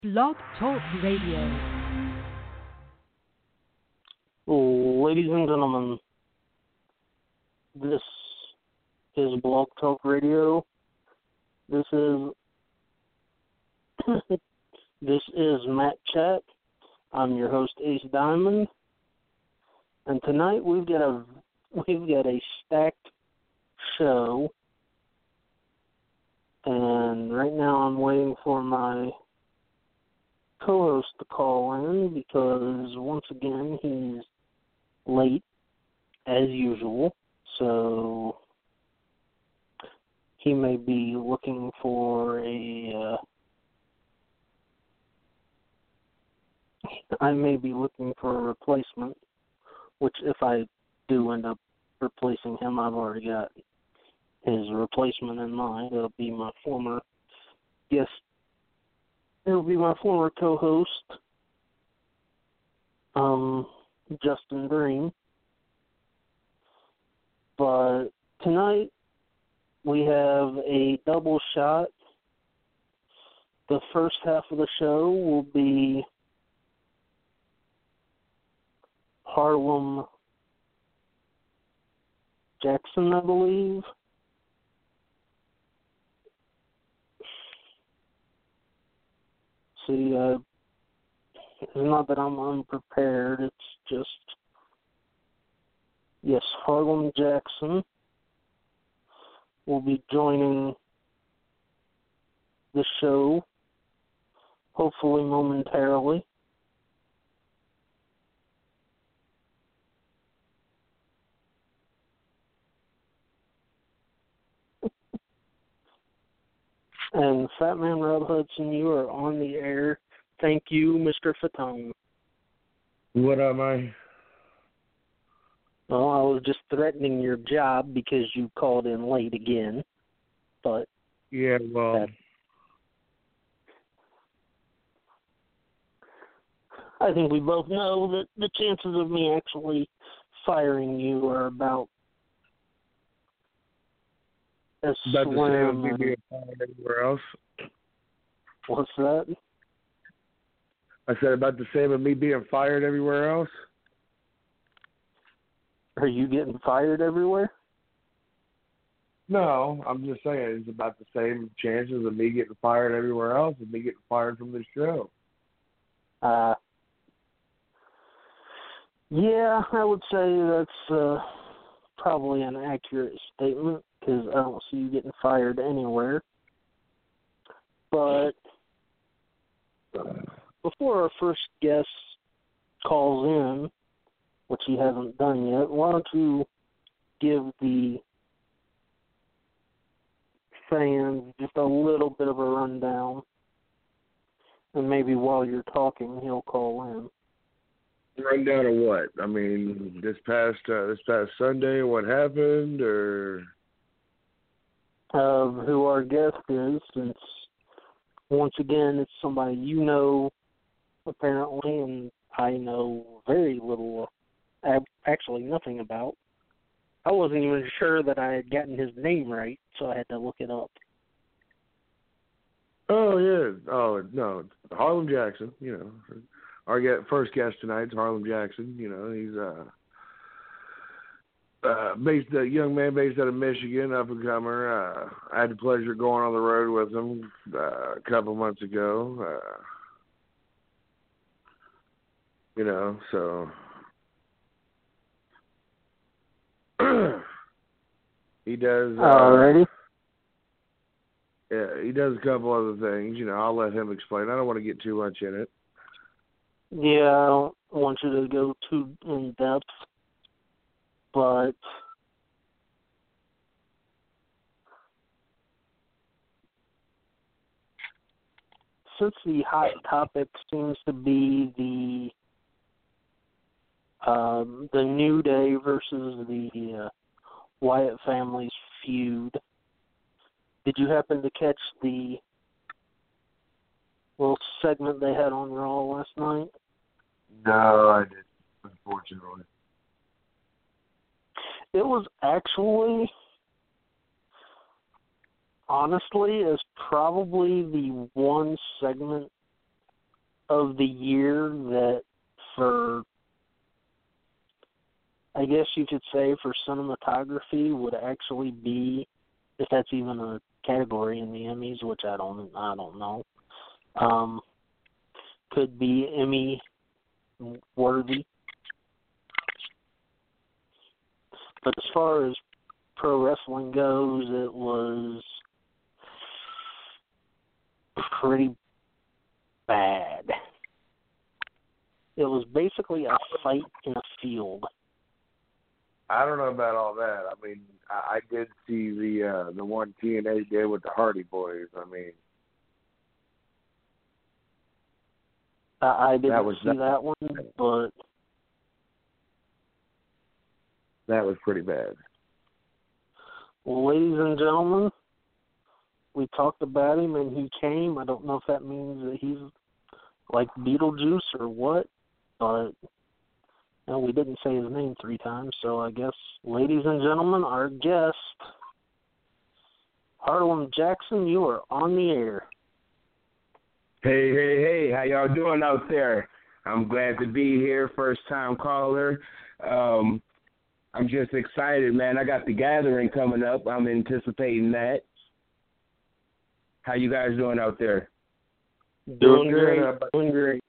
Blog Talk Radio. Ladies and gentlemen, this is Blog Talk Radio. This is this is Matt Chat. I'm your host, Ace Diamond, and tonight we've got a stacked show. And right now I'm waiting for my co-host to call in because once again he's late as usual. So he may be looking for I may be looking for a replacement, which if I do end up replacing him, I've already got his replacement in mind. It'll be my former guest. It'll be my former co-host, Justin Green. But tonight we have a double shot. The first half of the show will be Harlem Jackson, I believe. See, it's not that I'm unprepared, it's just, yes, Harlem Jackson will be joining the show, hopefully momentarily. And Fat Man Rob Hudson, you are on the air. Thank you, Mr. Fatone. What am I? Well, I was just threatening your job because you called in late again. But yeah, well, I think we both know that the chances of me actually firing you are about as about the same slim as me being fired everywhere else. What's that? I said about the same as me being fired everywhere else. Are you getting fired everywhere? No, I'm just saying it's about the same chances of me getting fired everywhere else and me getting fired from this show. Yeah, I would say that's probably an accurate statement because I don't see you getting fired anywhere. But before our first guest calls in, which he hasn't done yet, why don't you give the fans just a little bit of a rundown, and maybe while you're talking, he'll call in. Rundown of what? I mean, this past Sunday, what happened, or of who our guest is, since once again it's somebody you know apparently, and I know very little, actually nothing about. I wasn't even sure that I had gotten his name right, so I had to look it up. Oh yeah, oh no, Harlem Jackson. You know, our first guest tonight is Harlem Jackson. You know, he's a young man based out of Michigan, up and comer. I had the pleasure of going on the road with him a couple months ago. You know, so he does. Alrighty. Yeah, he does a couple other things. You know, I'll let him explain. I don't want to get too much in it. Yeah, I don't want you to go too in depth, but since the hot topic seems to be the New Day versus the Wyatt family's feud, did you happen to catch the little segment they had on Raw last night? No, I didn't, unfortunately. It was actually, honestly, is probably the one segment of the year that for, I guess you could say, for cinematography would actually be, if that's even a category in the Emmys, which I don't know, could be Emmy worthy. But as far as pro wrestling goes, it was pretty bad. It was basically a fight in a field. I don't know about all that. I mean, I did see the one TNA did with the Hardy Boys. I mean, I didn't see that one, but that was pretty bad. Well, ladies and gentlemen, we talked about him and he came. I don't know if that means that he's like Beetlejuice or what, but we didn't say his name 3 times, so I guess, ladies and gentlemen, our guest, Harlan Jackson, you are on the air. Hey, how y'all doing out there? I'm glad to be here, first-time caller. I'm just excited, man. I got the gathering coming up. I'm anticipating that. How you guys doing out there? Doing great.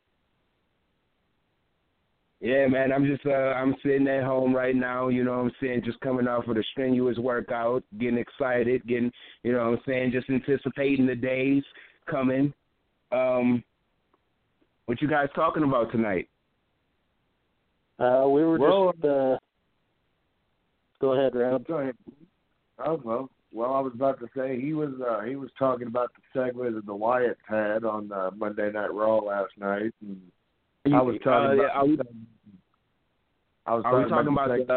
Yeah, man, I'm just I'm sitting at home right now, you know what I'm saying, just coming off of the strenuous workout, getting excited, you know what I'm saying, just anticipating the days coming. What you guys talking about tonight? We were just go ahead, Rob. Go ahead. Oh, well, I was about to say he was talking about the segment that the Wyatts had on Monday Night Raw last night, and I was talking about. Are we talking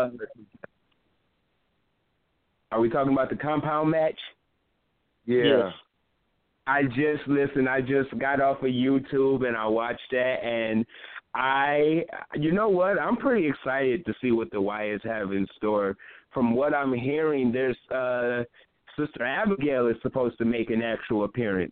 about the compound match? Yeah. Yes. I just got off of YouTube and I watched that, and you know what? I'm pretty excited to see what the Wyatts have in store. From what I'm hearing, there's Sister Abigail is supposed to make an actual appearance.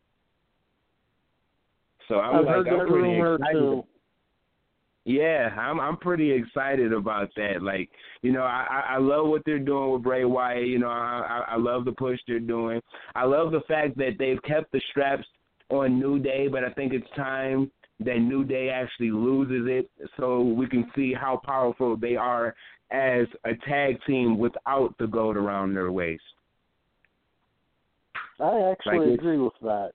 So I'm pretty excited. Too. Yeah, I'm pretty excited about that. Like, you know, I love what they're doing with Bray Wyatt. You know, I love the push they're doing. I love the fact that they've kept the straps on New Day, but I think it's time that New Day actually loses it so we can see how powerful they are as a tag team without the gold around their waist. I actually agree with that.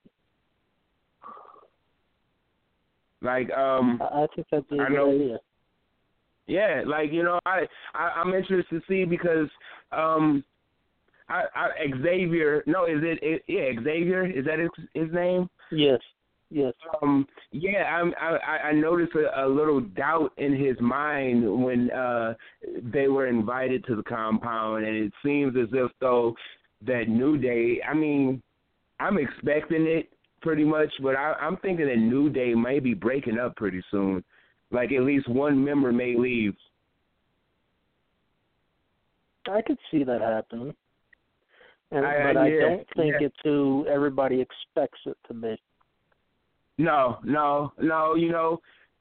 Like, I think that's a good idea. Yeah, like, you know, I'm interested to see because Xavier, Xavier, is that his name? Yes. I noticed a little doubt in his mind when they were invited to the compound, and it seems as if though that New Day, I mean, I'm expecting it pretty much, but I'm thinking that New Day may be breaking up pretty soon. Like at least one member may leave. I could see that happening. But I don't think it's who everybody expects it to be. No. You know,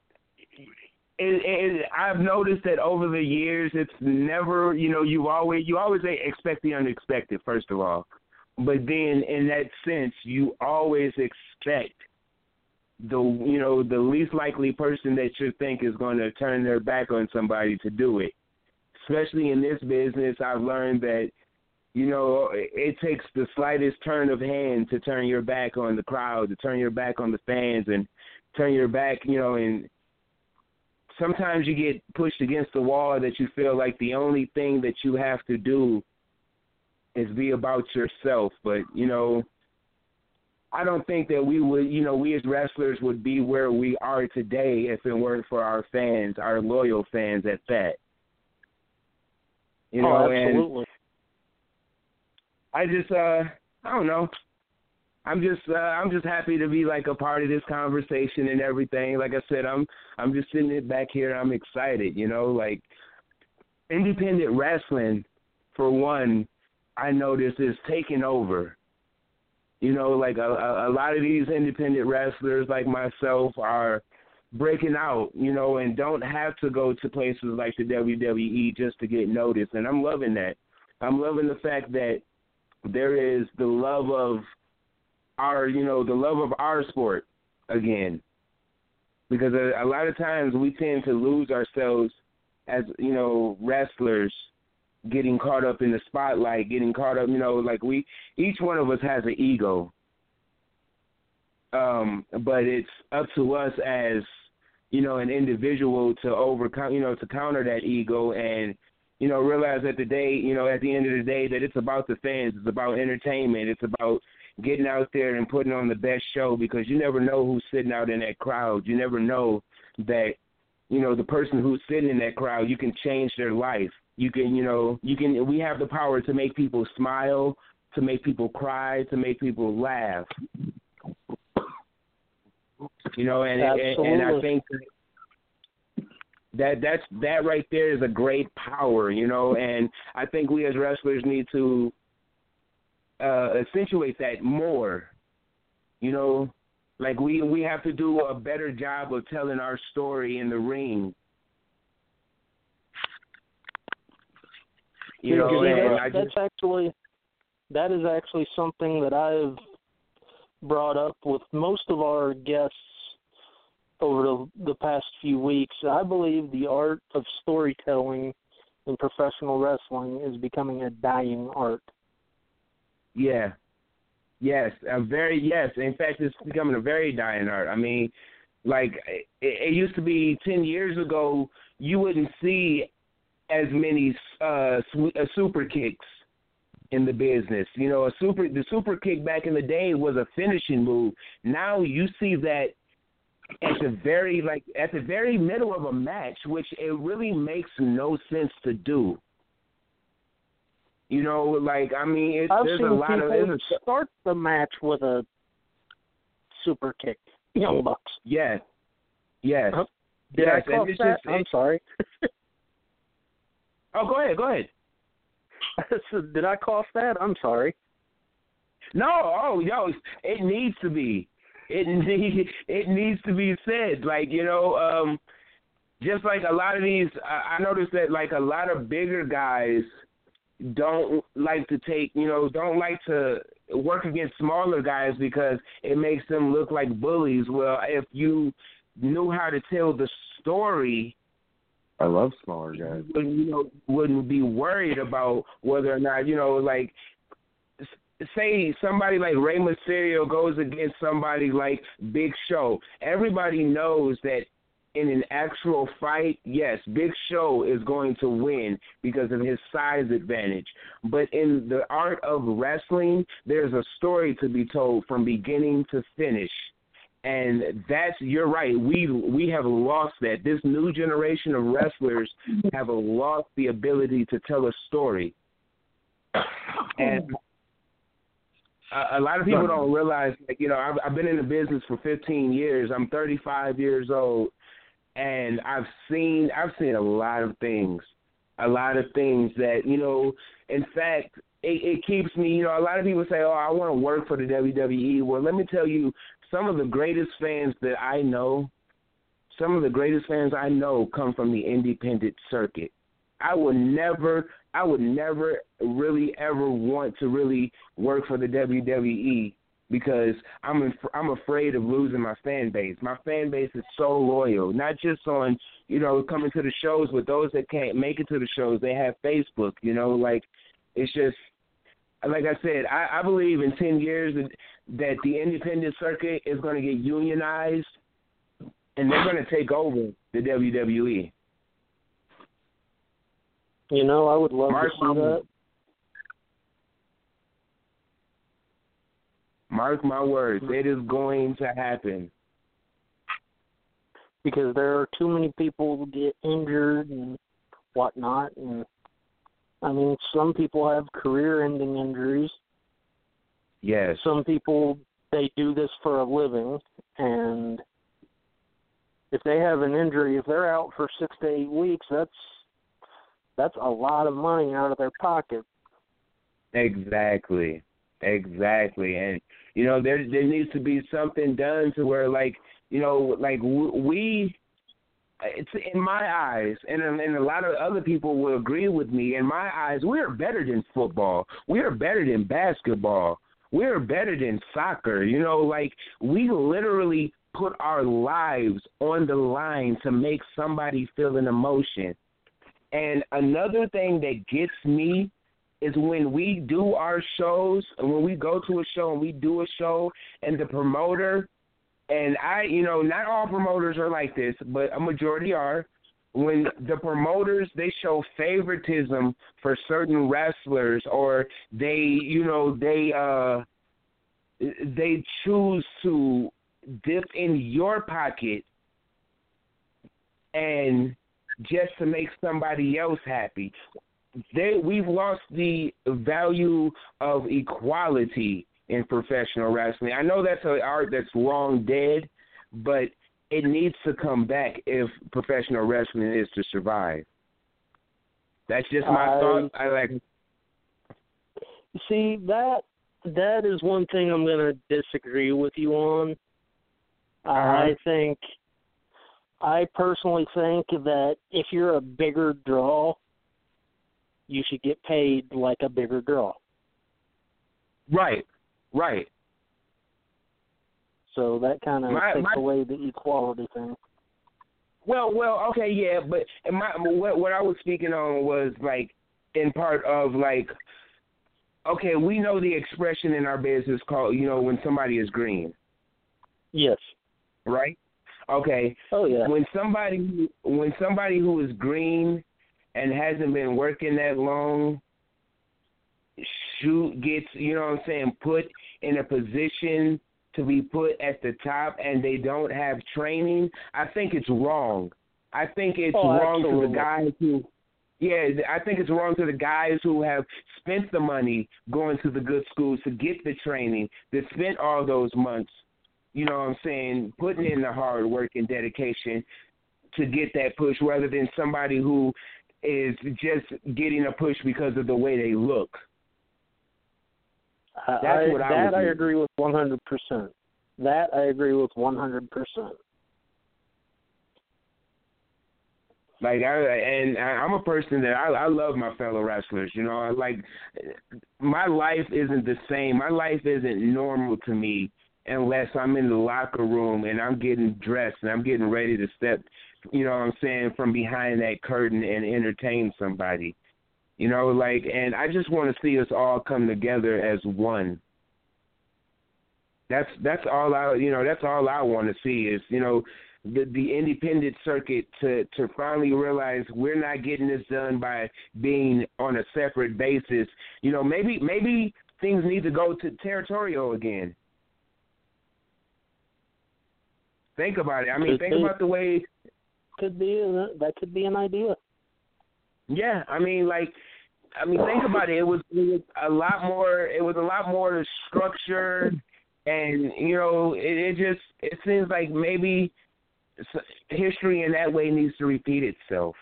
I've noticed that over the years, it's never, you know, you always expect the unexpected, first of all. But then, in that sense, you always expect the least likely person that you think is going to turn their back on somebody to do it. Especially in this business, I've learned that, you know, it takes the slightest turn of hand to turn your back on the crowd, to turn your back on the fans, and turn your back, you know, and sometimes you get pushed against the wall that you feel like the only thing that you have to do is be about yourself. But, you know, I don't think that we would, you know, we as wrestlers would be where we are today if it weren't for our fans, our loyal fans at that. You know, absolutely. And I just, I don't know. I'm just happy to be like a part of this conversation and everything. Like I said, I'm just sitting back here. I'm excited, you know, like independent wrestling, for one, I notice is taking over. You know, like a lot of these independent wrestlers like myself are breaking out, you know, and don't have to go to places like the WWE just to get noticed. And I'm loving that. I'm loving the fact that there is the love of our, you know, the love of our sport again. Because a lot of times we tend to lose ourselves as, you know, wrestlers, getting caught up in the spotlight, getting caught up, you know, like each one of us has an ego. But it's up to us as, you know, an individual to overcome, you know, to counter that ego and, you know, realize at the end of the day that it's about the fans, it's about entertainment, it's about getting out there and putting on the best show, because you never know who's sitting out in that crowd. You never know that, you know, the person who's sitting in that crowd, you can change their life. We have the power to make people smile, to make people cry, to make people laugh. You know, and I think that right there is a great power, you know, and I think we as wrestlers need to accentuate that more. You know, like we have to do a better job of telling our story in the ring. You know, that is actually something that I've brought up with most of our guests over the past few weeks. I believe the art of storytelling in professional wrestling is becoming a dying art. Yeah. Yes. Yes. In fact, it's becoming a very dying art. I mean, like, it used to be 10 years ago, you wouldn't see as many super kicks in the business. You know, the super kick back in the day was a finishing move. Now you see that at the very middle of a match, which it really makes no sense to do. You know, like, I mean, there's a lot of people start the match with a super kick. Young Bucks. Yes. Did I cough that? I'm sorry. Oh, go ahead. Did I cough that? I'm sorry. No, it needs to be. It needs to be said. Like, you know, just like a lot of these, I noticed that like a lot of bigger guys don't like to work against smaller guys because it makes them look like bullies. Well, if you knew how to tell the story, I love smaller guys. Wouldn't be worried about whether or not, you know, like, say somebody like Rey Mysterio goes against somebody like Big Show. Everybody knows that in an actual fight, yes, Big Show is going to win because of his size advantage. But in the art of wrestling, there's a story to be told from beginning to finish. And you're right, we have lost that. This new generation of wrestlers have lost the ability to tell a story. And a lot of people don't realize, like, you know, I've been in the business for 15 years. I'm 35 years old, and I've seen a lot of things that, you know, in fact, it keeps me, you know, a lot of people say, oh, I want to work for the WWE. Well, let me tell you, some of the greatest fans I know come from the independent circuit. I would never really ever want to really work for the WWE because I'm afraid of losing my fan base. My fan base is so loyal, not just on, you know, coming to the shows, but those that can't make it to the shows, they have Facebook, you know, like, it's just, like I said, I believe in 10 years that the independent circuit is going to get unionized and they're going to take over the WWE. You know, I would love to see that. Mark my words, it is going to happen. Because there are too many people who get injured and whatnot. And, I mean, some people have career-ending injuries. Yes. Some people, they do this for a living. And if they have an injury, if they're out for 6 to 8 weeks, that's a lot of money out of their pocket. Exactly. Exactly. And, there needs to be something done to where, like, we, it's in my eyes, and a lot of other people will agree with me, in my eyes, we are better than football. We are better than basketball. We are better than soccer. We literally put our lives on the line to make somebody feel an emotion. And another thing that gets me is when we do our shows, when we go to a show and we do a show, and the promoter, and not all promoters are like this, but a majority are, when the promoters, they show favoritism for certain wrestlers, or they choose to dip in your pocket and just to make somebody else happy. We've lost the value of equality in professional wrestling. I know that's an art that's long dead, but it needs to come back if professional wrestling is to survive. That's just my thought. See, that is one thing I'm going to disagree with you on. I personally think that if you're a bigger draw, you should get paid like a bigger draw. Right. So that kind of takes away the equality thing. Well, okay, yeah, but what I was speaking on was, like, in part of, like, okay, we know the expression in our business called, when somebody is green. Yes. Right? Okay. Oh, yeah. When somebody who is green and hasn't been working that long gets, put in a position to be put at the top and they don't have training, I think it's wrong. I think it's wrong to the guys who I think it's wrong to the guys who have spent the money going to the good schools to get the training, that spent all those months, putting in the hard work and dedication to get that push, rather than somebody who is just getting a push because of the way they look. I agree with 100%. That I agree with 100%. Like, I'm a person that I love my fellow wrestlers. My life isn't the same. My life isn't normal to me unless I'm in the locker room and I'm getting dressed and I'm getting ready to step, from behind that curtain and entertain somebody. And I just want to see us all come together as one. That's all that's all I want to see is, the independent circuit to finally realize we're not getting this done by being on a separate basis. Maybe things need to go to territorial again. Think about it. Think about the way. That could be an idea. Yeah, think about it. It was a lot more. It was a lot more structured, and it seems like maybe history in that way needs to repeat itself.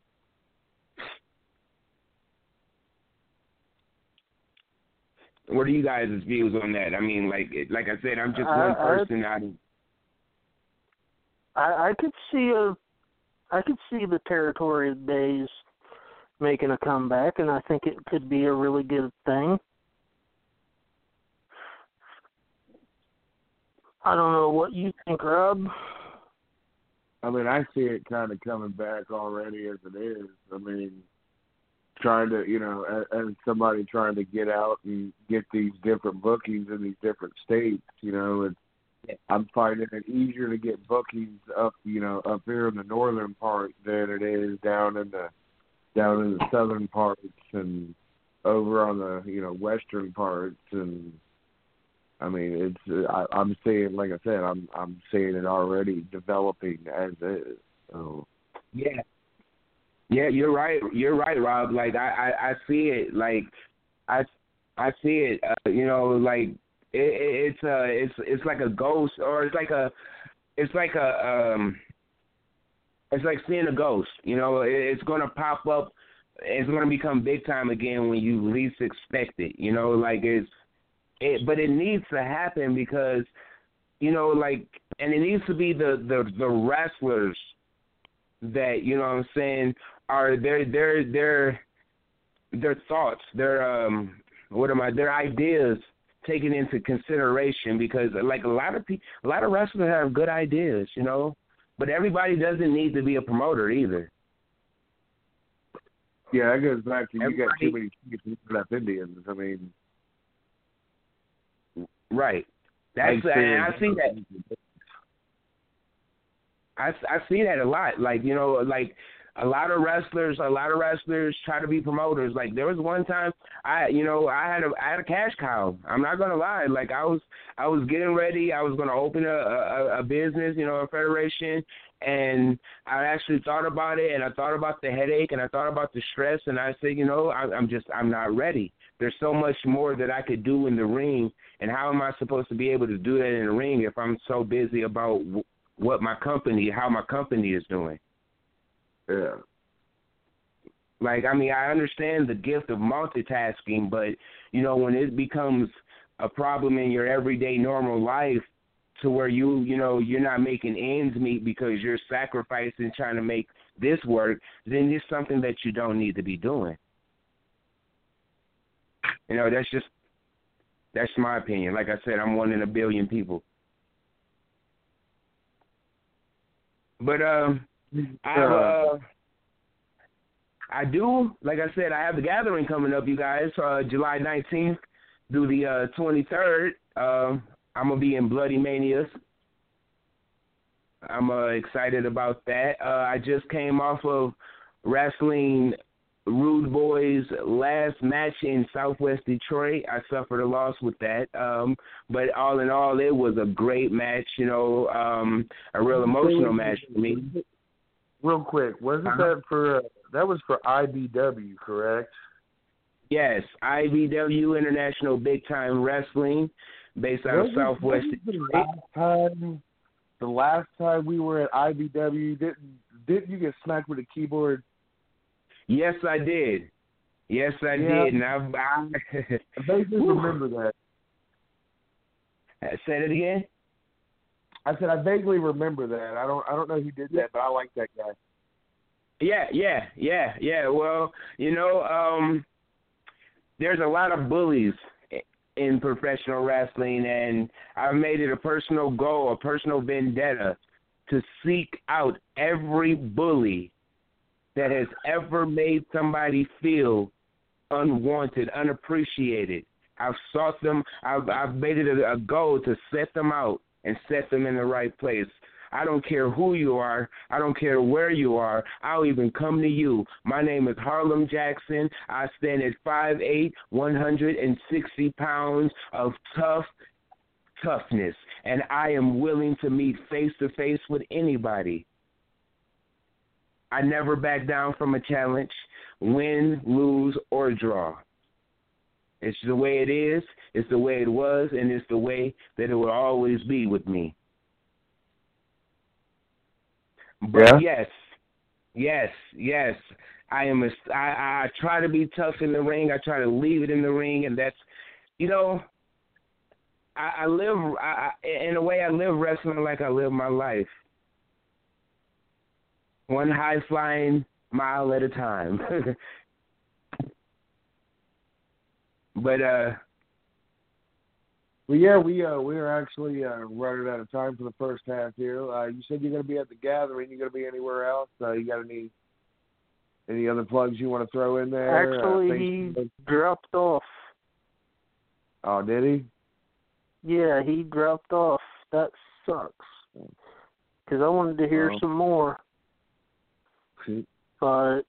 What are you guys' views on that? Like I said, I'm just one person. I could see the territory days making a comeback, and I think it could be a really good thing. I don't know what you think, Rob. I see it kind of coming back already as it is. Trying to, as somebody trying to get out and get these different bookings in these different states, I'm finding it easier to get bookings up here in the northern part than it is down in the southern parts and over on the western parts. And I'm seeing, like I said, I'm seeing it already developing as is. So. Yeah, you're right. You're right, Rob. Like I see it. Like I see it. It's like a ghost, or it's like seeing a ghost. It's gonna pop up. It's gonna become big time again when you least expect it. but it needs to happen because, you know, like, and it needs to be the wrestlers that, you know what I'm saying, are their thoughts, their ideas taken into consideration, because like a lot of wrestlers have good ideas, you know, but everybody doesn't need to be a promoter either. Yeah, that goes back to you got too many left Indians. I mean, right. And I see that. I see that a lot. Like, you know, like a lot of wrestlers try to be promoters. Like there was one time I had a cash cow. I'm not gonna lie. Like I was getting ready. I was gonna open a business, you know, a federation, and I actually thought about it, and I thought about the headache, and I thought about the stress, and I said, you know, I'm not ready. There's so much more that I could do in the ring, and how am I supposed to be able to do that in the ring if I'm so busy about how my company is doing? Yeah. Like, I mean, I understand the gift of multitasking, but, you know, when it becomes a problem in your everyday normal life to where you know, you're not making ends meet because you're sacrificing trying to make this work, then it's something that you don't need to be doing. You know, that's my opinion. Like I said, I'm one in a billion people. But I do, like I said, I have the gathering coming up, you guys, July 19th through the 23rd. I'm going to be in Bloody Manias. I'm excited about that. I just came off of wrestling Rude Boys' last match in Southwest Detroit. I suffered a loss with that. But all in all, it was a great match, you know, a real emotional match for me. Real quick, wasn't that was for IBW, correct? Yes, IBW, International Big Time Wrestling, based out of Southwest Detroit. The last time we were at IBW, didn't you get smacked with a keyboard? Yes, I did. Yes, I did. And I vaguely remember that. Say it again. I said I vaguely remember that. I don't know who did that, but I like that guy. Yeah. Well, you know, there's a lot of bullies in professional wrestling, and I've made it a personal goal, a personal vendetta, to seek out every bully that has ever made somebody feel unwanted, unappreciated. I've sought them. I've made it a goal to set them out and set them in the right place. I don't care who you are. I don't care where you are. I'll even come to you. My name is Harlem Jackson. I stand at 5'8", 160 pounds of toughness, and I am willing to meet face-to-face with anybody. I never back down from a challenge, win, lose, or draw. It's the way it is, it's the way it was, and it's the way that it will always be with me. But yes. I try to be tough in the ring. I try to leave it in the ring, and that's, you know, I live in a way. I live wrestling like I live my life, one high flying mile at a time. But well, yeah, we are actually running out of time for the first half here. You said you're going to be at the gathering. You going to be anywhere else? You got any other plugs you want to throw in there? Actually, he dropped off. Oh, did he? Yeah, he dropped off. That sucks. Because I wanted to hear some more. But,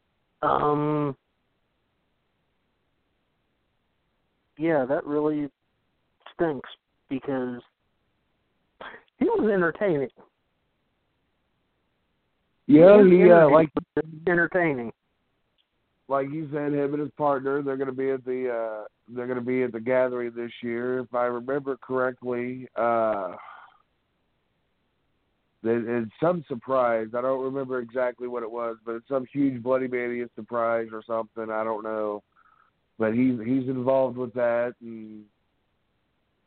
yeah, that really stinks because he was entertaining. Yeah, he entertaining. Like you said, him and his partner, they're going to be at the gathering this year. If I remember correctly, it's some surprise. I don't remember exactly what it was, but it's some huge Bloody Mania surprise or something. I don't know, but he's involved with that, and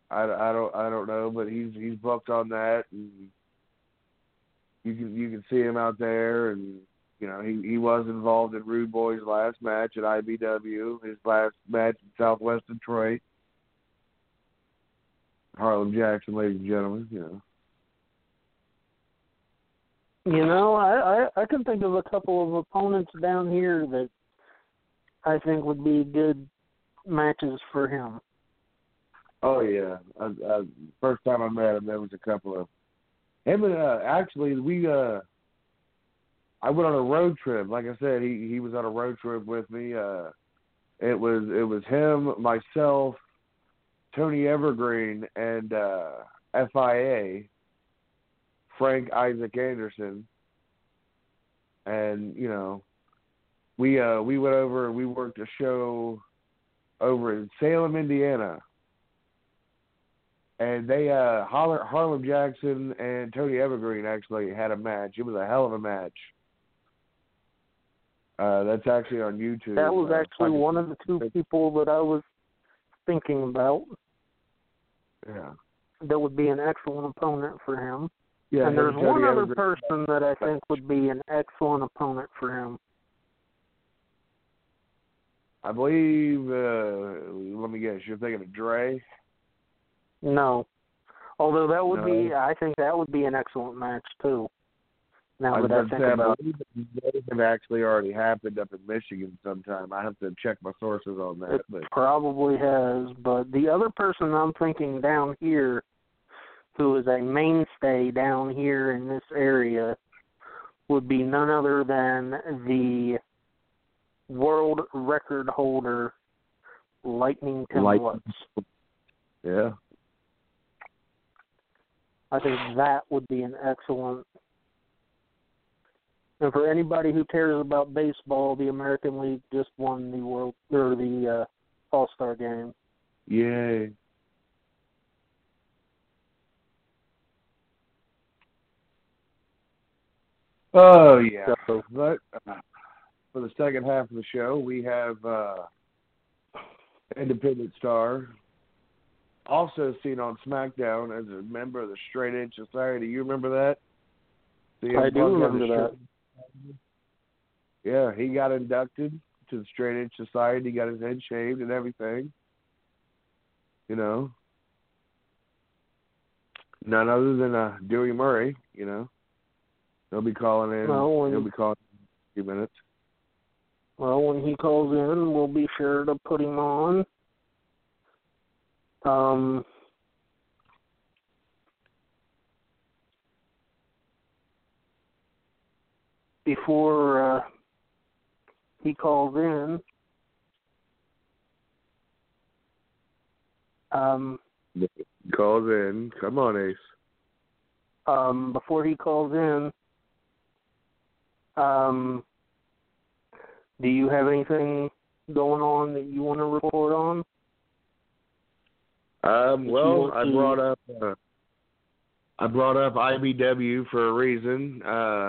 I don't know, but he's booked on that, and you can see him out there, and you know he was involved in Rude Boy's last match at IBW, his last match in Southwest Detroit. Harlem Jackson, ladies and gentlemen, you know. You know, I can think of a couple of opponents down here that I think would be good matches for him. Oh yeah, first time I met him, there was a couple of him and actually I went on a road trip. Like I said, he was on a road trip with me. It was him, myself, Tony Evergreen, and FIA, Frank Isaac Anderson, and you know, we went over and we worked a show over in Salem, Indiana, and they Harlem Jackson and Tony Evergreen actually had a match. It was a hell of a match. That's actually on YouTube. That was actually one of the two people that I was thinking about. Yeah. That would be an excellent opponent for him. Yeah, and there's one other person that I think would be an excellent opponent for him. I believe, let me guess, you're thinking of Dre? No. Although that would be, I think that would be an excellent match, too. Now that I think about it. It have actually already happened up in Michigan sometime. I have to check my sources on that. It probably has, but the other person I'm thinking down here, who is a mainstay down here in this area, would be none other than the world record holder, Lightning Tim Lutz. Yeah. I think that would be an excellent. And for anybody who cares about baseball, the American League just won the All-Star game. Yay. Oh, yeah. So, but for the second half of the show, we have Independent Star, also seen on SmackDown as a member of the Straight Edge Society. You remember that? I do remember that. Yeah, he got inducted to the Straight Edge Society. He got his head shaved and everything. You know. None other than Dewey Murray, you know. He'll be calling in. He'll be calling in a few minutes. Well, when he calls in, we'll be sure to put him on. Before he calls in, calls in. Come on, Ace. Before he calls in, do you have anything going on that you want to report on? Well, I brought up IBW for a reason.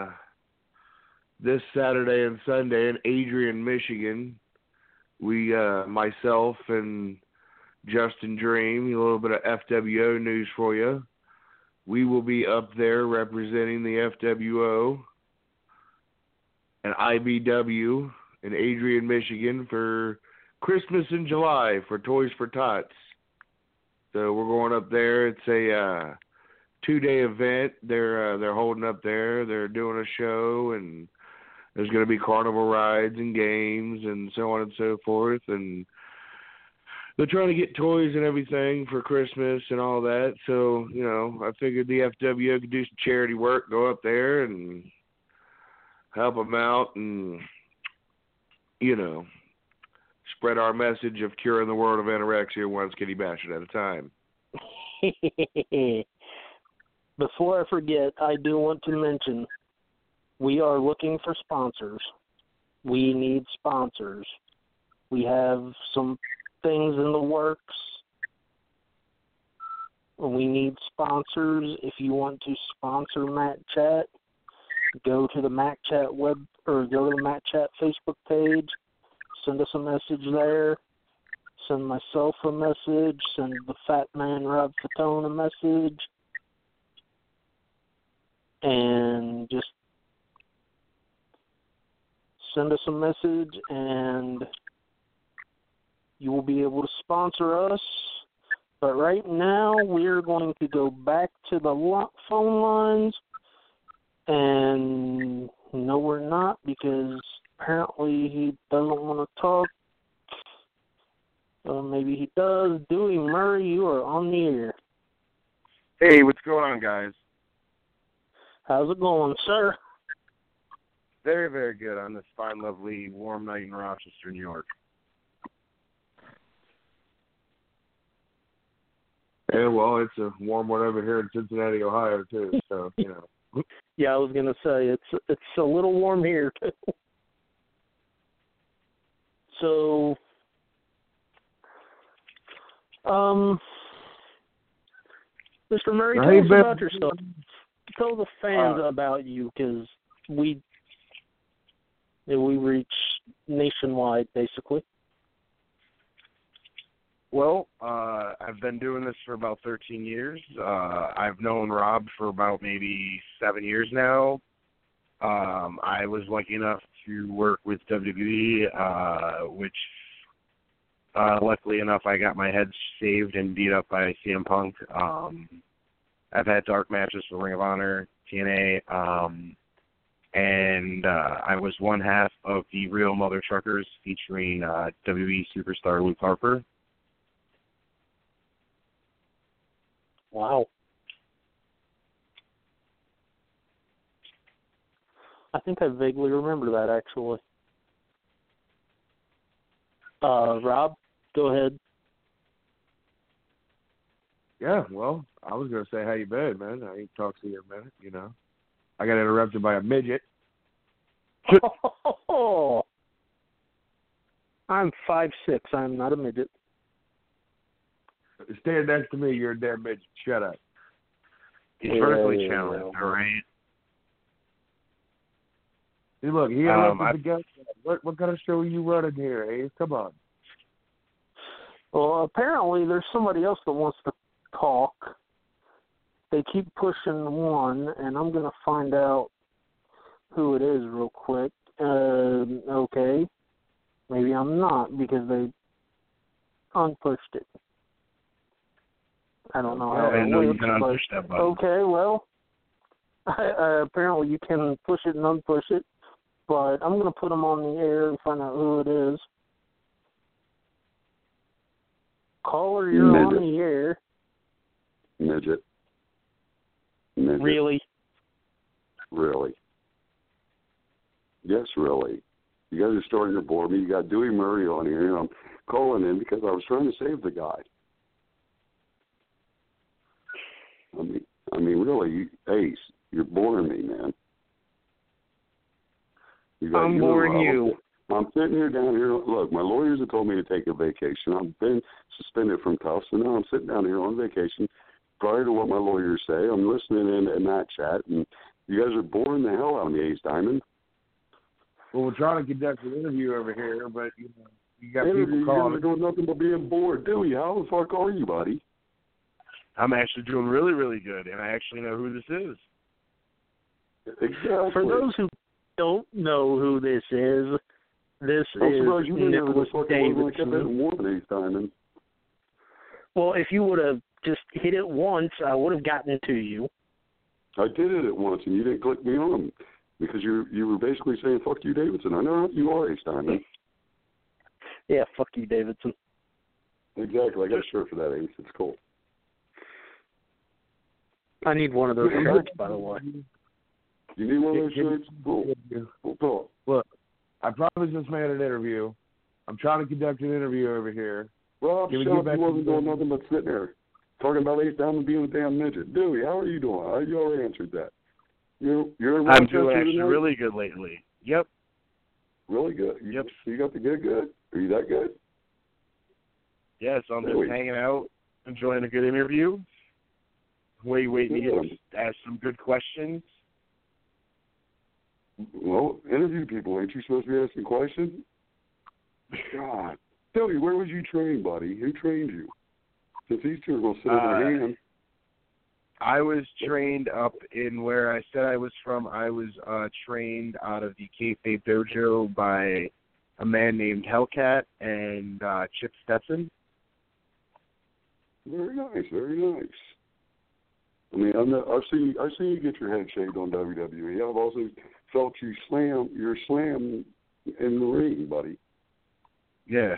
This Saturday and Sunday in Adrian, Michigan, we, myself and Justin Dream, a little bit of FWO news for you. We will be up there representing the FWO and IBW in Adrian, Michigan for Christmas in July for Toys for Tots. So we're going up there. It's a 2-day event. They're holding up there. They're doing a show, and there's going to be carnival rides and games and so on and so forth. And they're trying to get toys and everything for Christmas and all that. So, you know, I figured the FWO could do some charity work, go up there and help them out and, you know, spread our message of curing the world of anorexia one skinny bastard at a time. Before I forget, I do want to mention we are looking for sponsors. We need sponsors. We have some things in the works. We need sponsors. If you want to sponsor Matt Chat, go to the Matt Chat go to the Matt Chat Facebook page. Send us a message there. send myself a message, send the Fat Man Rob Fatone a message, and just send us a message, and you will be able to sponsor us. But right now, we're going to go back to the phone lines, and no, we're not, because apparently he doesn't want to talk. Maybe he does. Dewey Murray, you are on the air. Hey, what's going on, guys? How's it going, sir? Very, very good on this fine, lovely, warm night in Rochester, New York. Yeah, well, it's a warm one over here in Cincinnati, Ohio, too. So, you know. Yeah, I was gonna say it's a little warm here too. So, Mr. Murray, tell us about yourself. Tell the fans about you, because we reach nationwide, basically. Well, I've been doing this for about 13 years. I've known Rob for about maybe 7 years now. I was lucky enough to work with WWE, which luckily enough I got my head saved and beat up by CM Punk. I've had dark matches for Ring of Honor, TNA, and I was one half of the Real Mother Truckers featuring WWE superstar Luke Harper. Wow. I think I vaguely remember that, actually. Rob, go ahead. Yeah, well, I was going to say, how you been, man? I ain't talked to you in a minute, you know. I got interrupted by a midget. Oh, I'm 5'6". I'm not a midget. Stand next to me, you're a damn midget. Shut up. He's vertically challenged, all right? See, look, he interrupted the guest. What kind of show are you running here, Hayes? Come on. Well, apparently there's somebody else that wants to talk. They keep pushing one, and I'm going to find out who it is real quick. Okay. Maybe I'm not, because they unpushed it. I don't know how I know it you works, can unpush that button. Okay, well, apparently you can push it and unpush it, but I'm going to put them on the air and find out who it is. Caller, you're on the air. Midget. Really? Really. Yes, really. You guys are starting to bore me. You got Dewey Murray on here, and I'm calling in because I was trying to save the guy. I mean, really, Ace, you're boring me, man. I'm boring you. I'm sitting here down here. Look, my lawyers have told me to take a vacation. I've been suspended from cuffs, and now I'm sitting down here on vacation. Prior to what my lawyers say, I'm listening in that chat, and you guys are boring the hell out of me, Ace Diamond. Well, we're trying to conduct an interview over here, but you got people calling. You're doing nothing but being bored. Dewey, how the fuck are you, buddy? I'm actually doing really, really good, and I actually know who this is. Exactly. For those who don't know who this is Nicholas Davidson. Well, if you would have just hit it once, I would have gotten to you. I did it once, and you didn't click me on because you were basically saying, fuck you, Davidson. I know you are, Ace Diamond. Yeah, fuck you, Davidson. Exactly. I got a shirt for that, Ace. It's cool. I need one of those shirts, by the way. You need one of those shirts? Cool. We'll talk. Look, I promised this man an interview. I'm trying to conduct an interview over here. Rob Shelton wasn't doing nothing but sitting there talking about Ace Diamond being a damn midget. Dewey, how are you doing? You already answered that. You're in I'm doing actually really good lately. Yep. Really good? Yep. You got the good? Are you that good? Yeah, so I'm just hanging out, enjoying a good interview. Waiting to ask some good questions. Well, interview people. Ain't you supposed to be asking questions? God. Tell you, where was you trained, buddy? Who trained you? Since these two are going to sit on their hands. I was trained up in where I said I was from. I was trained out of the Kayfabe Dojo by a man named Hellcat and Chip Stetson. Very nice, very nice. I mean, I've seen you get your head shaved on WWE. I've also felt you slam in the ring, buddy. Yeah.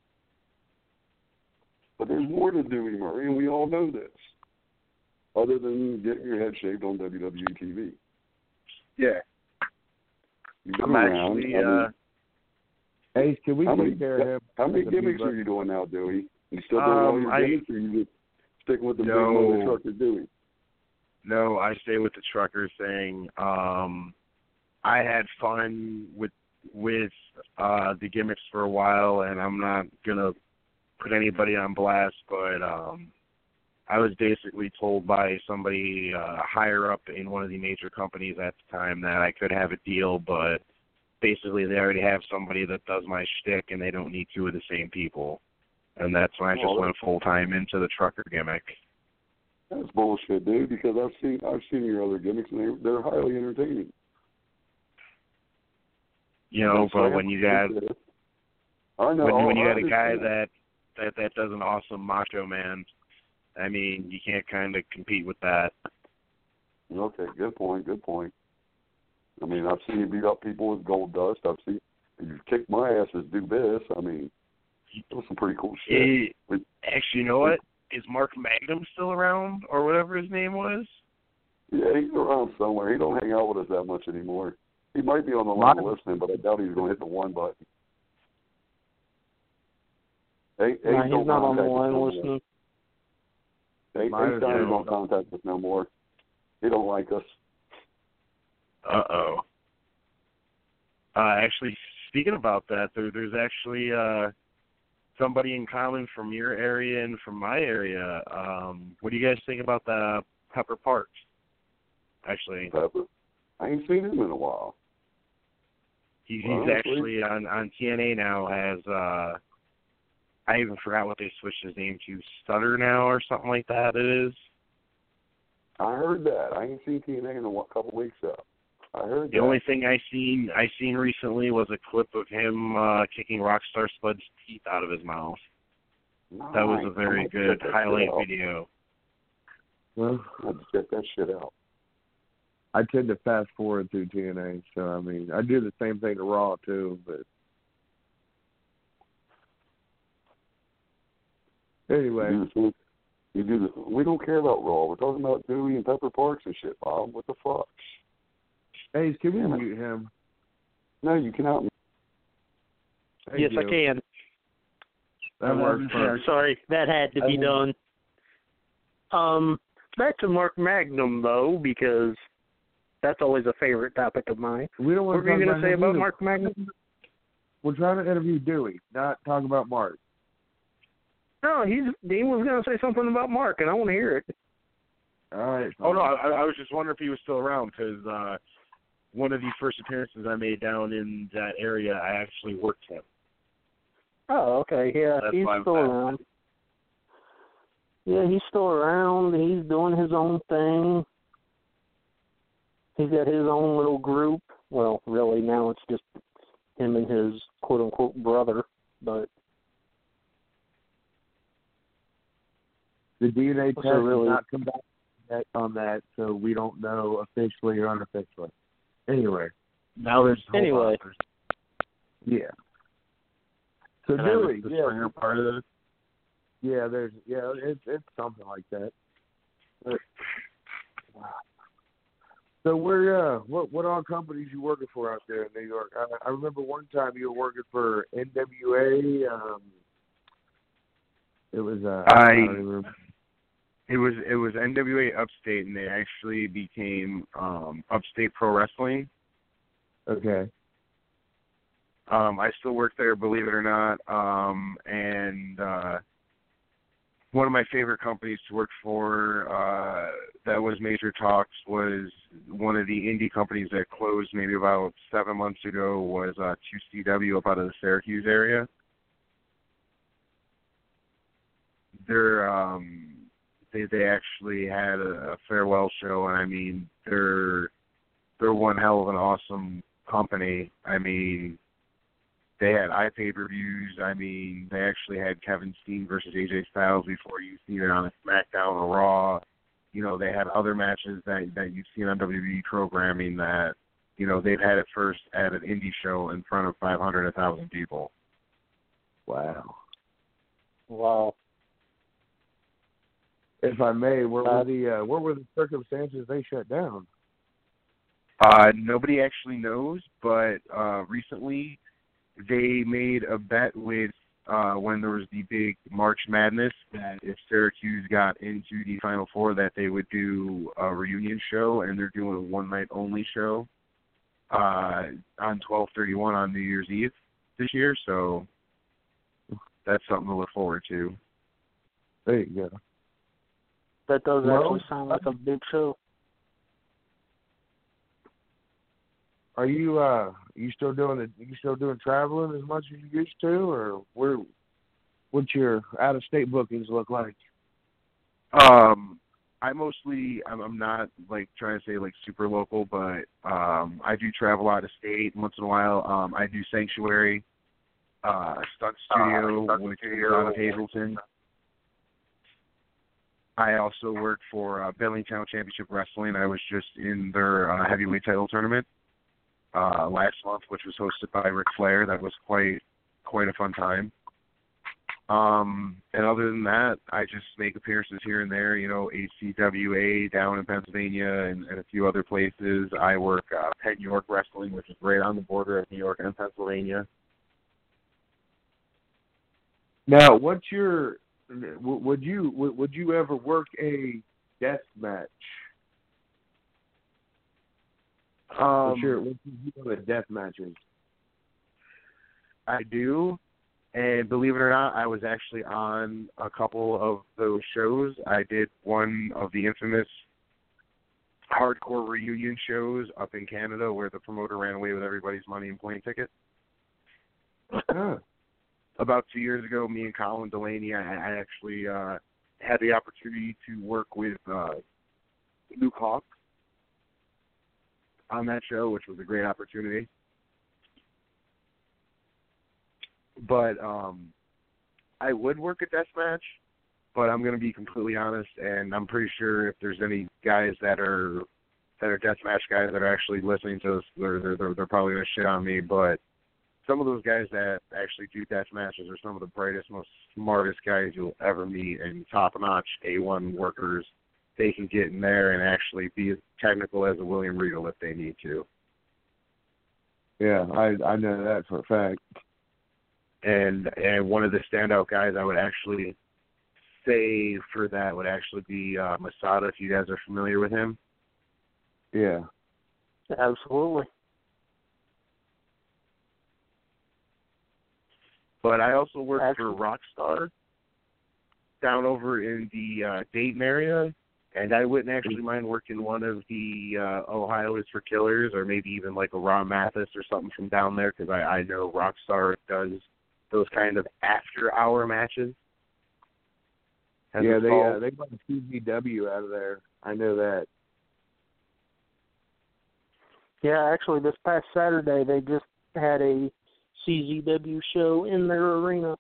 But there's more to Dewey Murray, and we all know this. Other than getting your head shaved on WWE TV. Yeah. I'm actually. Hey, can we take care of him? How many gimmicks are you doing now, Dewey? You still doing all your gimmicks, or you just sticking with the big one the trucker Dewey? No, I stay with the trucker thing. I had fun with the gimmicks for a while, and I'm not gonna put anybody on blast, but I was basically told by somebody higher up in one of the major companies at the time that I could have a deal, but basically they already have somebody that does my shtick, and they don't need two of the same people. And that's when I just went full-time into the trucker gimmick. That's bullshit, dude, because I've seen your other gimmicks, and they're highly entertaining. You know, but when you got when you got a guy that does an awesome Macho Man, I mean, you can't kind of compete with that. Okay, good point. I mean, I've seen you beat up people with Gold Dust. I've seen you kick my ass as Do This. I mean, it was some pretty cool shit. Actually, you know what? Is Mark Magnum still around, or whatever his name was? Yeah, he's around somewhere. He don't hang out with us that much anymore. He might be on the line listening, but I doubt he's going to hit the one button. He's not on the line listening. He's don't contact us no more. He don't like us. Uh-oh. Actually, speaking about that, there's actually somebody in common from your area and from my area. What do you guys think about the Pepper Parks? Actually, Pepper? I ain't seen him in a while. He's actually on TNA now as I even forgot what they switched his name to, Stutter now or something like that it is. I heard that. I ain't seen TNA in a couple weeks ago. I heard the only thing I seen recently was a clip of him kicking Rockstar Spud's teeth out of his mouth. Nice. That was a very good highlight video. Well, let's check that shit out. I tend to fast forward through TNA, so I mean, I do the same thing to Raw too, but anyway. We don't care about Raw. We're talking about Dewey and Pepper Parks and shit, Bob. What the fuck? Hey, can we mute him? No, you cannot. Yes, I can. That works. Sorry, that had to be done. Back to Mark Magnum, though, because that's always a favorite topic of mine. What were you going to say about Mark Magnum? We're trying to interview Dewey, not talk about Mark. No, Dean was going to say something about Mark, and I want to hear it. All right. Oh, no, I was just wondering if he was still around, because one of the first appearances I made down in that area, I actually worked him. Oh, okay. Yeah, he's still around. Yeah, he's still around. He's doing his own thing. He's got his own little group. Well, really, now it's just him and his quote-unquote brother, but... The DNA test has not come back yet on that, so we don't know officially or unofficially. Anyway. Now there's Yeah. So Dewey, the Springer part of it? Yeah, it's something like that. But, wow. So what all companies you working for out there in New York? I remember one time you were working for NWA. It was I don't even remember. It was NWA Upstate, and they actually became Upstate Pro Wrestling. Okay. I still work there, believe it or not, and one of my favorite companies to work for that was Major Talks was one of the indie companies that closed maybe about 7 months ago was 2CW up out of the Syracuse area. they actually had a farewell show, and I mean they're one hell of an awesome company. I mean, they had iPay-per-views. I mean, they actually had Kevin Steen versus AJ Styles before you've seen it on a SmackDown or Raw. You know, they had other matches that you've seen on WWE programming that, you know, they've had it first at an indie show in front of 500, 1,000 people. Wow. Wow. If I may, what were the circumstances they shut down? Nobody actually knows, but recently they made a bet with when there was the big March Madness that if Syracuse got into the Final Four that they would do a reunion show, and they're doing a one-night only show on 12/31 on New Year's Eve this year, so that's something to look forward to. There you go. That does actually sound like a big show. Are you still doing traveling as much as you used to, or what's your out of state bookings look like? I'm not like trying to say like super local, but I do travel out of state once in a while. I do Sanctuary, Stunt Studio, which is out of Hazleton. I also work for Bellingtown Championship Wrestling. I was just in their heavyweight title tournament last month, which was hosted by Ric Flair. That was quite a fun time. And other than that, I just make appearances here and there, you know, ACWA down in Pennsylvania and a few other places. I work Penn York Wrestling, which is right on the border of New York and Pennsylvania. Now, would you ever work a death match? Sure. What do you do with death matches? I do, and believe it or not, I was actually on a couple of those shows. I did one of the infamous hardcore reunion shows up in Canada where the promoter ran away with everybody's money and plane ticket. About 2 years ago, me and Colin Delaney, I actually had the opportunity to work with Luke Hawk on that show, which was a great opportunity. But I would work a death match, but I'm going to be completely honest, and I'm pretty sure if there's any guys that are death match guys that are actually listening to this, they're probably going to shit on me, but some of those guys that actually do death matches are some of the brightest, most smartest guys you'll ever meet, and top-notch A1 workers. They can get in there and actually be as technical as a William Regal if they need to. Yeah, I know that for a fact. And one of the standout guys I would actually say for that would actually be Masada, if you guys are familiar with him. Yeah. Absolutely. But I also work for Rockstar down over in the Dayton area, and I wouldn't actually mind working one of the Ohio is for Killers, or maybe even like a Ron Mathis or something from down there, because I know Rockstar does those kind of after-hour matches. Yeah, they got a CZW out of there. I know that. Yeah, actually, this past Saturday they just had a CZW show in their arena.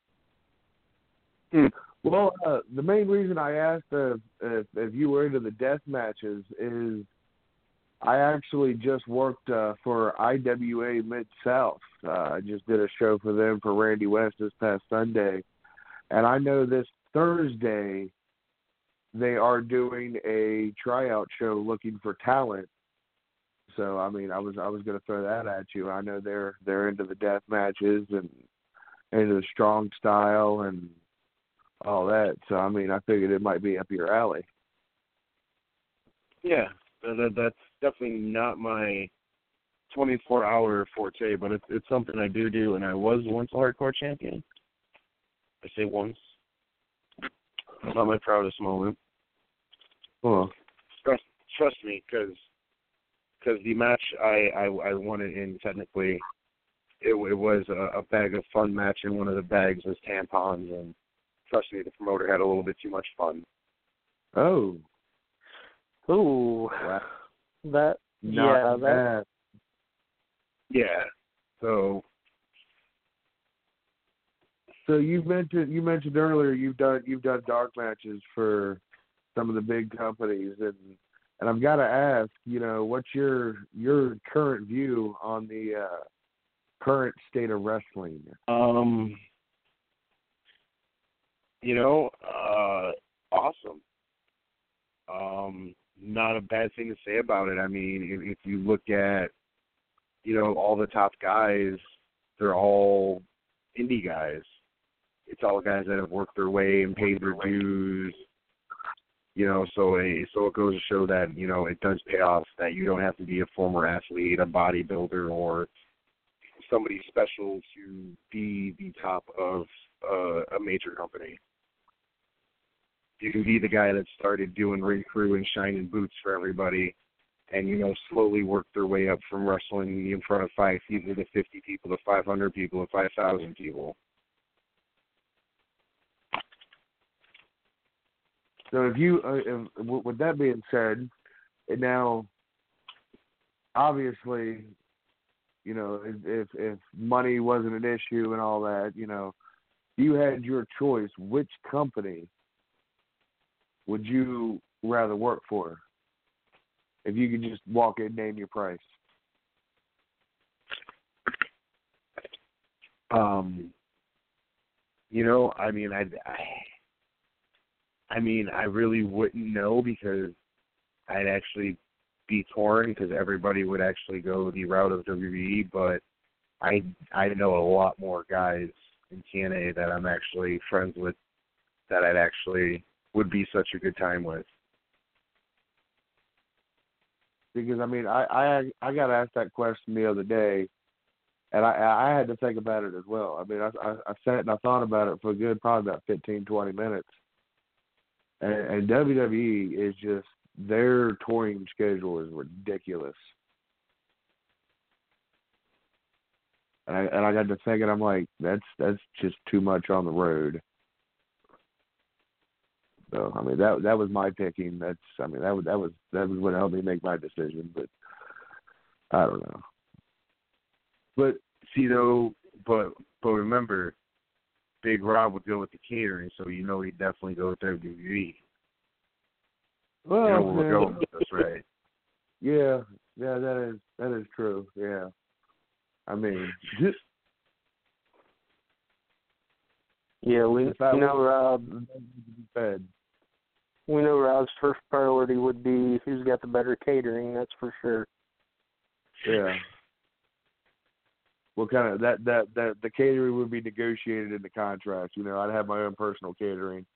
Well, the main reason I asked if you were into the death matches is I actually just worked for IWA Mid-South. I just did a show for them for Randy West this past Sunday. And I know this Thursday they are doing a tryout show looking for talent. So, I mean, I was going to throw that at you. I know they're into the death matches and into the strong style and all that. So, I mean, I figured it might be up your alley. Yeah, that's definitely not my 24-hour forte, but it's something I do, and I was once a hardcore champion. I say once. Not my proudest moment. Well, trust me, because the match I won it in, technically, it was a bag of fun match, and one of the bags was tampons, and Especially the promoter had a little bit too much fun. Oh. Ooh. Wow. That. Yeah. That. Yeah. So you mentioned earlier you've done dark matches for some of the big companies, and I've got to ask, what's your current view on the current state of wrestling? Awesome. Not a bad thing to say about it. I mean, if you look at, all the top guys, they're all indie guys. It's all guys that have worked their way and paid their dues. So it goes to show that, it does pay off, that you don't have to be a former athlete, a bodybuilder, or somebody special to be the top of a major company. You can be the guy that started doing ring crew and shining boots for everybody and, slowly work their way up from wrestling in front of 5 people to 50 people to 500 people to 5,000 people. So with that being said, now, obviously, if money wasn't an issue and all that, you had your choice, which company would you rather work for? If you could just walk in and name your price. I really wouldn't know, because I'd actually be torn, because everybody would actually go the route of WWE, but I know a lot more guys in TNA that I'm actually friends with that I'd actually would be such a good time with. Because I got asked that question the other day, and I had to think about it as well. I sat and I thought about it for a good probably about 15, 20 minutes. And WWE is just, their touring schedule is ridiculous. And I got to thinking, I'm like, that's just too much on the road. So that was my picking. That was what helped me make my decision. But I don't know. But see though, but remember, Big Rob would go with the catering, so he'd definitely go with WWE. Well, we're going with this, right? Yeah, that is true. Yeah, yeah, we know Rob. We know Rob's first priority would be who's got the better catering. That's for sure. Yeah. Well, kind of that the catering would be negotiated in the contract. I'd have my own personal catering.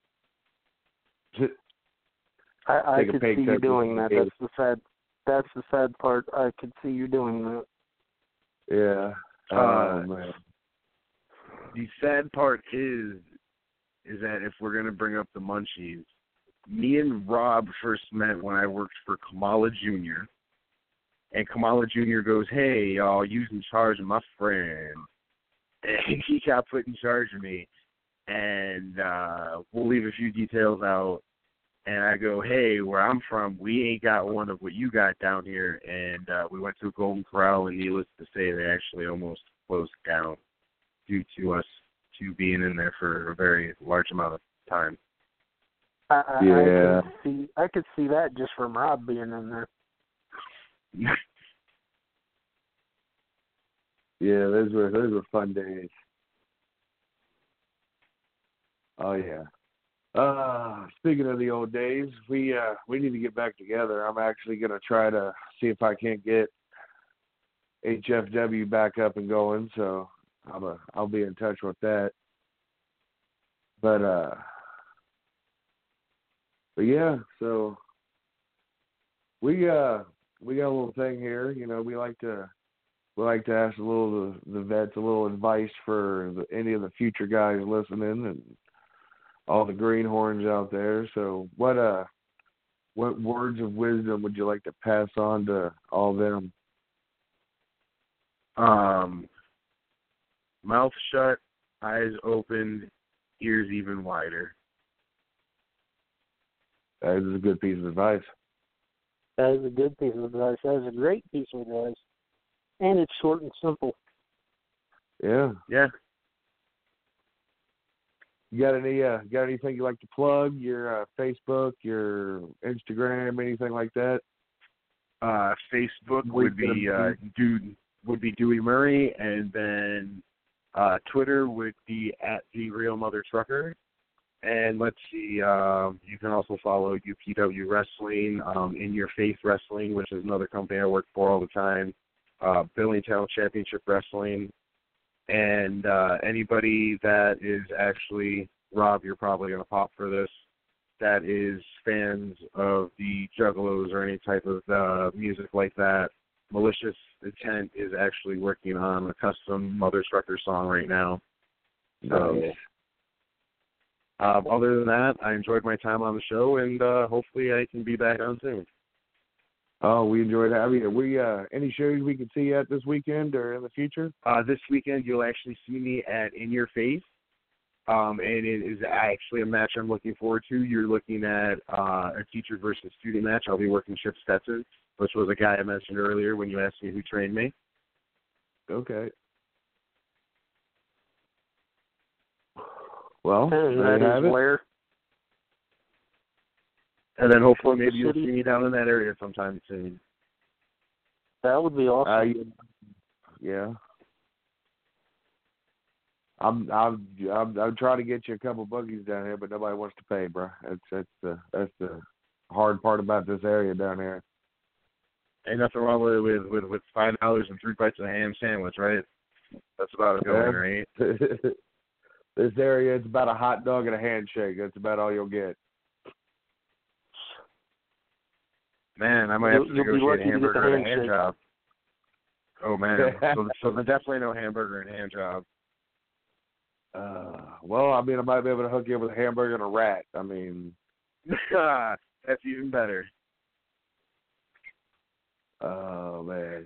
I could see you doing that. That's the sad part. I could see you doing that. Yeah. Man. The sad part is that if we're gonna bring up the Munchies, me and Rob first met when I worked for Kamala Jr. And Kamala Jr. goes, "Hey, y'all, you's in charge of my friend." And he got put in charge of me. And we'll leave a few details out. And I go, "Hey, where I'm from, we ain't got one of what you got down here." And we went to Golden Corral, and needless to say, they actually almost closed down due to us two being in there for a very large amount of time. Yeah. I could see that just from Rob being in there. Yeah, those were fun days. Oh yeah. Speaking of the old days, we need to get back together. I'm actually gonna try to see if I can't get HFW back up and going. So I'll be in touch with that. But yeah, so we got a little thing here. We like to ask the vets a little advice for any of the future guys listening and all the greenhorns out there. So what words of wisdom would you like to pass on to all of them? Mouth shut, eyes open, ears even wider. That is a good piece of advice. That is a good piece of advice. That is a great piece of advice. And it's short and simple. Yeah. Yeah. You got anything you like to plug? Your Facebook, your Instagram, anything like that? Facebook would be Dewey Murray, and then Twitter would be @TheRealMotherTrucker. And let's see, you can also follow UPW Wrestling, In Your Faith Wrestling, which is another company I work for all the time, Billingtown Championship Wrestling, and anybody that is actually, Rob, you're probably going to pop for this, that is fans of the Juggalos or any type of music like that. Malicious Intent is actually working on a custom Mother Trucker song right now. So, nice. Other than that, I enjoyed my time on the show, and hopefully I can be back on soon. Oh, we enjoyed having you. We any shows we can see you at this weekend or in the future? This weekend you'll actually see me at In Your Face, and it is actually a match I'm looking forward to. You're looking at a teacher versus student match. I'll be working Chip Stetson, which was a guy I mentioned earlier when you asked me who trained me. Okay. Well, and that is where. And then hopefully maybe you'll see me down in that area sometime soon. That would be awesome. Yeah. I'm trying to get you a couple bookies down here, but nobody wants to pay, bro. That's the hard part about this area down here. Ain't nothing wrong with $5 and 3 bites of a ham sandwich, right? That's about it going, right? This area, it's about a hot dog and a handshake. That's about all you'll get. Man, I might have to negotiate a hamburger and a hand job. Oh, man. so there's definitely no hamburger and hand job. Well, I mean, I might be able to hook you up with a hamburger and a rat. I mean. That's even better. Oh, man.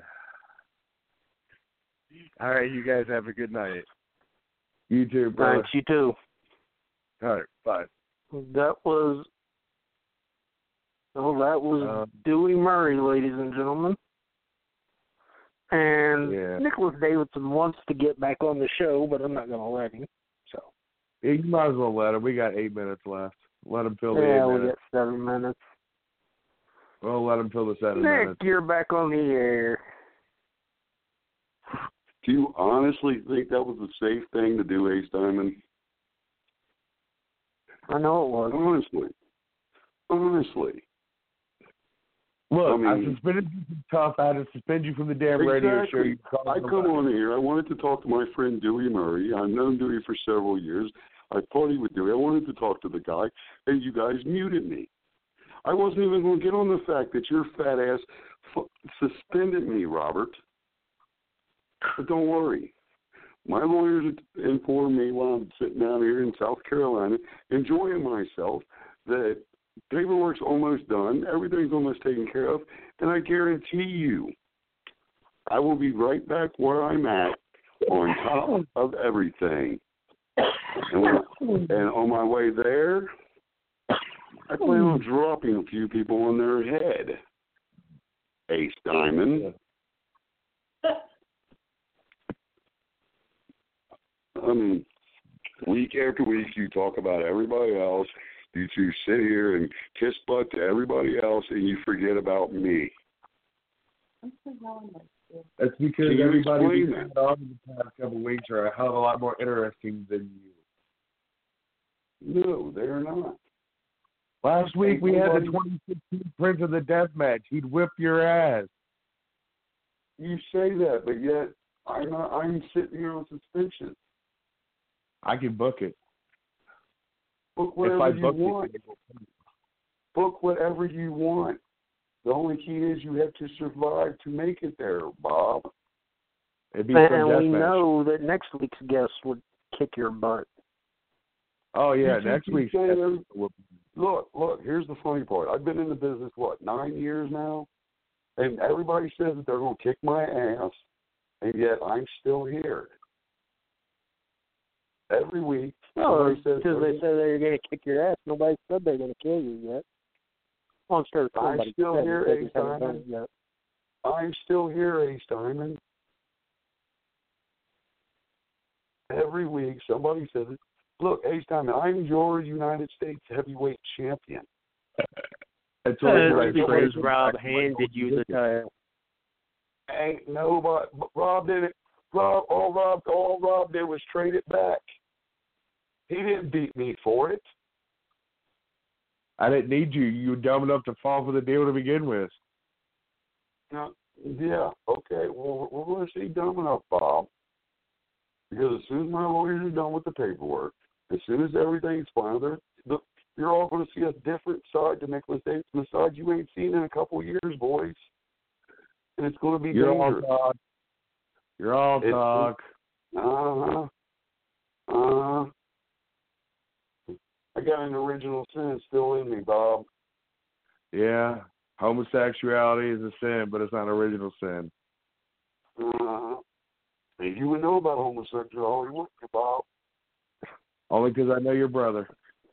All right, you guys have a good night. You too, bro. Thanks, you too. All right, bye. That was Dewey Murray, ladies and gentlemen. And Nicholas Davidson wants to get back on the show, but I'm not going to let him. So you might as well let him. We got 8 minutes left. Let him fill the 8 minutes. Yeah, we got 7 minutes. Well, let him fill the 7 Nick, minutes. You're back on the air. Do you honestly think that was a safe thing to do, Ace Diamond? I know it was. Honestly. Look, I suspended you from Tough. I had to suspend you from the damn radio show. I come on here. I wanted to talk to my friend Dewey Murray. I've known Dewey for several years. I partied with Dewey. I wanted to talk to the guy, and you guys muted me. I wasn't even going to get on the fact that your fat ass suspended me, Robert. But don't worry. My lawyers informed me while I'm sitting down here in South Carolina enjoying myself that paperwork's almost done, everything's almost taken care of, and I guarantee you I will be right back where I'm at on top of everything. And on my way there, I plan on dropping a few people on their head. Ace Diamond. I mean, week after week you talk about everybody else. You two sit here and kiss butt to everybody else, and you forget about me. That's because everybody we've had on in the past couple of weeks are a hell of a lot more interesting than you. No, they're not. Last week we had the 2016 Prince of the Deathmatch. He'd whip your ass. You say that, but yet I'm sitting here on suspension. I can book it. Book whatever you want. Book whatever you want. The only key is you have to survive to make it there, Bob. And we know that next week's guest would kick your butt. Oh, yeah, next week's guest. Look, here's the funny part. I've been in the business, 9 years now? And everybody says that they're going to kick my ass, and yet I'm still here. Every week. No, because they said they're going to kick your ass. Nobody said they're going to kill you yet. Well, I'm sure somebody still here, Ace Diamond. I'm still here, Ace Diamond. Every week, somebody says it. Look, Ace Diamond, I'm your United States heavyweight champion. That's because Rob handed you the title. Ain't nobody. Rob did it. All Rob did was trade it back. He didn't beat me for it. I didn't need you. You were dumb enough to fall for the deal to begin with. Yeah, okay. Well, we're going to see dumb enough, Bob. Because as soon as my lawyers are done with the paperwork, as soon as everything's final, you're all going to see a different side to Nicholas Davis, the side you ain't seen in a couple of years, boys. And it's going to be dangerous. You're all talk. I got an original sin still in me, Bob. Yeah, homosexuality is a sin, but it's not an original sin. If you would know about homosexuality, wouldn't you, Bob? Only because I know your brother.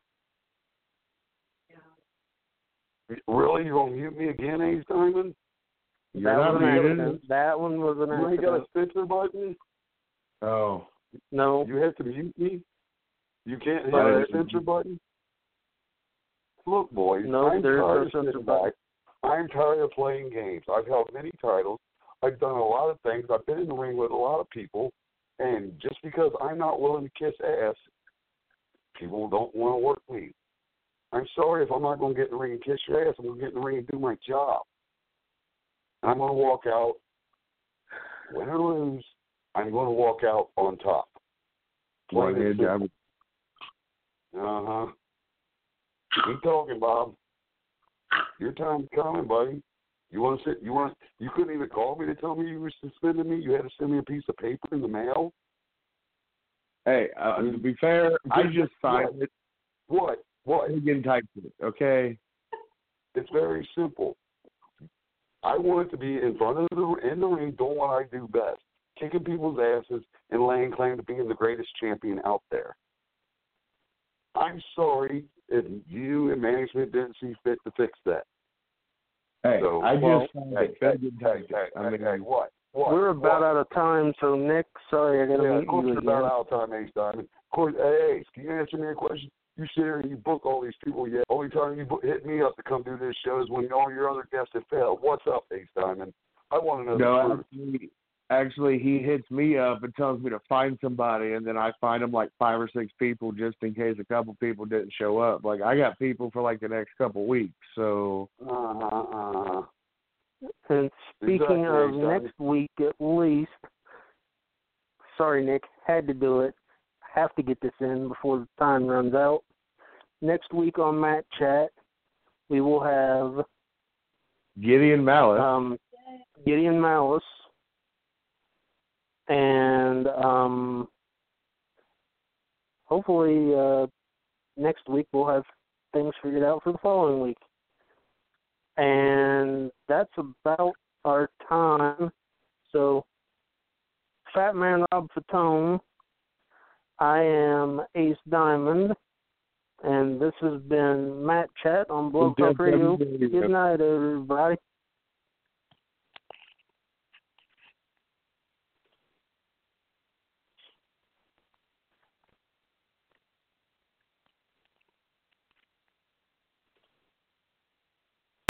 Really? You're going to mute me again, Ace Diamond? You're not muted. That one was an accident. You ain't got a censor button? Oh. No. You have to mute me? You can't hit a censor button? Look, boys, I'm tired of sitting back. I'm tired of playing games. I've held many titles. I've done a lot of things. I've been in the ring with a lot of people. And just because I'm not willing to kiss ass, people don't want to work me. I'm sorry if I'm not going to get in the ring and kiss your ass. I'm going to get in the ring and do my job. I'm going to walk out, win or lose, I'm going to walk out on top. Keep talking, Bob. Your time's coming, buddy. You couldn't even call me to tell me you were suspending me? You had to send me a piece of paper in the mail? Hey, to be fair, I just signed it. What? Again, typed it, okay? It's very simple. I want it to be in front of in the ring, doing what I do best, kicking people's asses and laying claim to being the greatest champion out there. I'm sorry if you and management didn't see fit to fix that. Hey, so, what? We're about out of time, so Nick, sorry, I got to meet you again. About out of time, Ace Diamond. Of course, hey, can you answer me a question? You sit here and you book all these people, yet only time you hit me up to come do this show is when all your other guests have failed. What's up, Ace Diamond? I want to know the truth. Actually, he hits me up and tells me to find somebody, and then I find him like 5 or 6 people just in case a couple people didn't show up. Like, I got people for like the next couple weeks, so. And speaking of next week at least, sorry, Nick, had to do it. Have to get this in before the time runs out. Next week on Matt Chat, we will have Gideon Malice. And hopefully next week we'll have things figured out for the following week. And that's about our time. So, Fat Man Rob Fatone, I am Ace Diamond, and this has been Matt Chat on Blog Talk Radio. Good night, everybody.